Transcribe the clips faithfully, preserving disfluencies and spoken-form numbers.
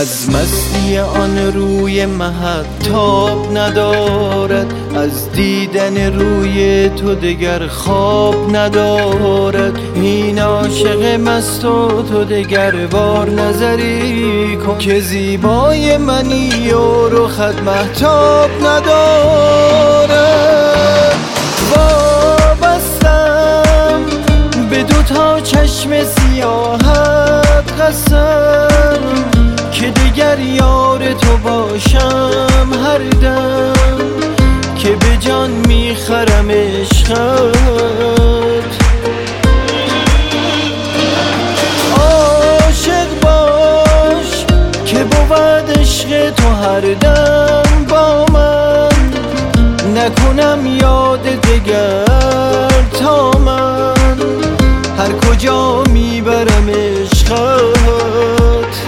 از مستی آن روی مهتاب ندارد، از دیدن روی تو دگر خواب ندارد. این عاشق مست و تو دگر بار نظری کن که زیبای منی و رخت مهتاب ندارد. وابستم به دوتا چشم سیاهت قسم که دگر یار تو باشم هر دم، که به جان میخرم عشقت. عاشق باش که بود عشق تو هر دم با من، نکنم یاد دگر تا من هر کجا میبرم عشقت.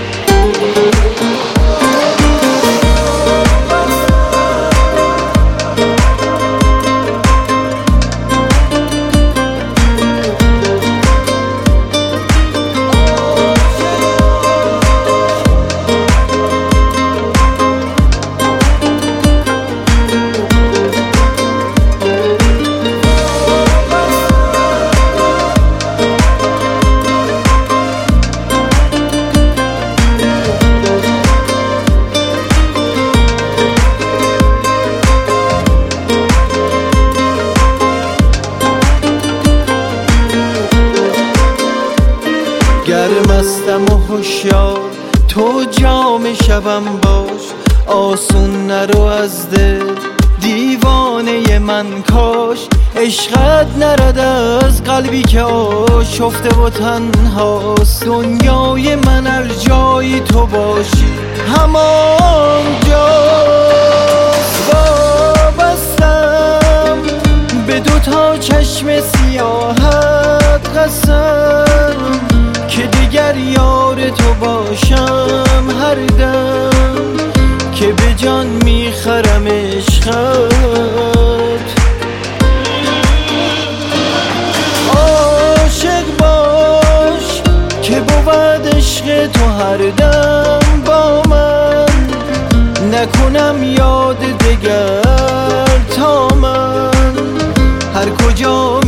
گرمستم و هوشیار تو جام شبم باش، آسون نرو از دل دیوانه من کاش. عشقت نرد از قلبی که آشفته و تنهاست، دنیای من هر جایی تو باشی همان جاست. وابستم به دوتا چشم سیاهت قسم که دیگر یار تو باشم هر دم، که به جان میخرم عشقت. عاشق باش که بود عشق تو هر دم با من، نکنم یاد دگر تا من هر کجا